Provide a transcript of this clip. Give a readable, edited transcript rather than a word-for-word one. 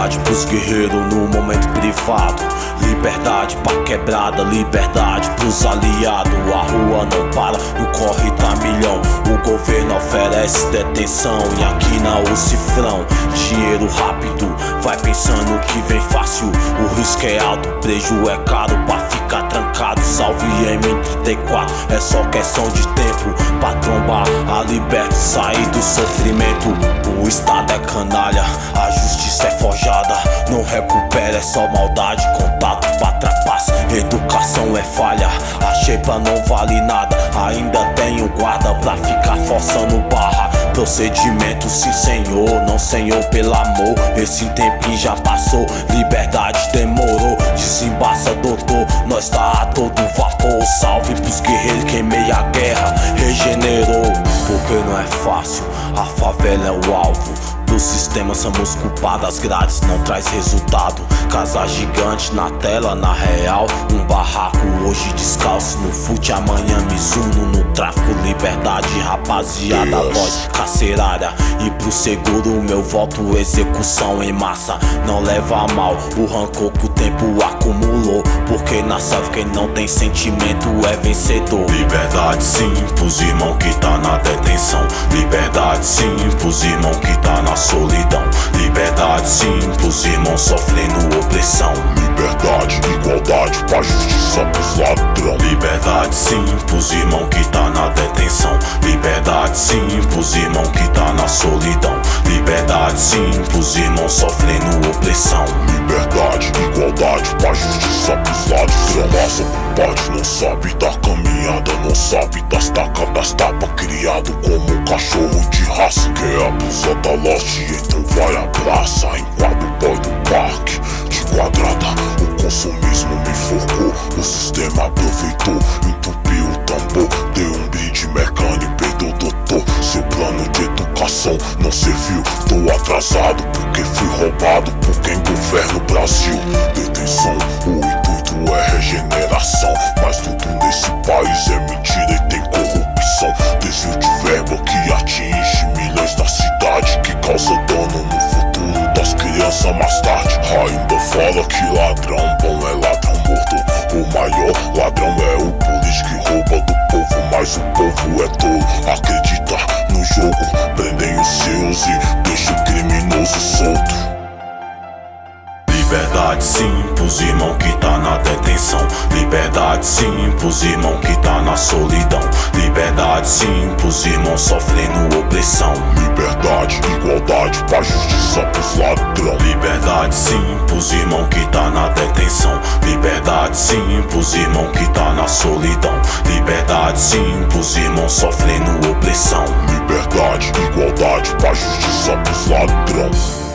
Liberdade pros guerreiros no momento privado. Liberdade pra quebrada, liberdade pros aliados. A rua não para, o corre tá milhão. O governo oferece detenção e aqui na o cifrão. Dinheiro rápido, vai pensando que vem fácil. O risco é alto, o preju é caro pra ficar trancado. Salve M34, é só questão de tempo pra trombar a liberdade, sair do sofrimento. O estado é canalha, a justiça é forjada. Não recupera, é só maldade, contato pra trapaça. Educação é falha, a xepa não vale nada. Ainda tenho guarda pra ficar forçando barra. Procedimento sim senhor, não senhor pelo amor. Esse tempinho já passou, liberdade demorou. Desembaça doutor, nós tá a todo vapor. Salve pros guerreiros que em meio à guerra regenerou. Porque não é fácil, a favela é o alvo do sistema, somos culpados, as grades não traz resultado. Casa gigante na tela, na real, um barraco hoje descalço no fute, amanhã Mizuno no tráfico. Liberdade, rapaziada, voz carcerária. E pro seguro o meu voto, execução em massa. Não leva a mal o rancor que o tempo acumulou, porque na selva quem não tem sentimento é vencedor. Liberdade sim pros irmãos que tá na detenção. Liberdade sim pros irmãos que tá na solidão. Liberdade sim pros irmãos sofrendo opressão. Liberdade, igualdade pra justiça pros ladrão. Liberdade sim pros irmãos que tá na detenção. Liberdade sim pros irmãos que tá na solidão. Liberdade sim pros irmãos sofrendo opressão. Liberdade, igualdade pra justiça pros ladrão. Passa por parte, não sabe da caminhada, não sabe das tacas, das tapas. Criado como um cachorro de raça. Quer abusar da lote, então vai abraça. Enquadra o boy do parque, de quadrada. O consumismo me enforcou, o sistema aproveitou. Entupiu o tambor, deu um brinde mecânico, perdeu o doutor. Seu plano de educação não serviu. Tô atrasado porque fui roubado por quem governa o Brasil. Detenção, o intuito é regeneração, mas tudo nesse país é mentira e tem corrupção. Desvio de verba que atinge milhões da cidade, que causa dano no futuro das crianças mais tarde. Ainda fala que ladrão bom é ladrão morto. O maior ladrão é o político que rouba do povo, mas o povo é tolo. Acredita no jogo, prendem os seus e deixa o criminoso solto. Liberdade sim pros irmãos que tá na detenção. Liberdade sim pros irmãos que tá na solidão. Liberdade sim pros irmãos sofrendo opressão. Liberdade, igualdade pra justiça pros ladrão. Liberdade sim pros irmãos que tá na detenção. Liberdade sim pros irmãos que tá na solidão. Liberdade sim pros irmãos sofrendo opressão. Liberdade, igualdade pra justiça pros ladrão.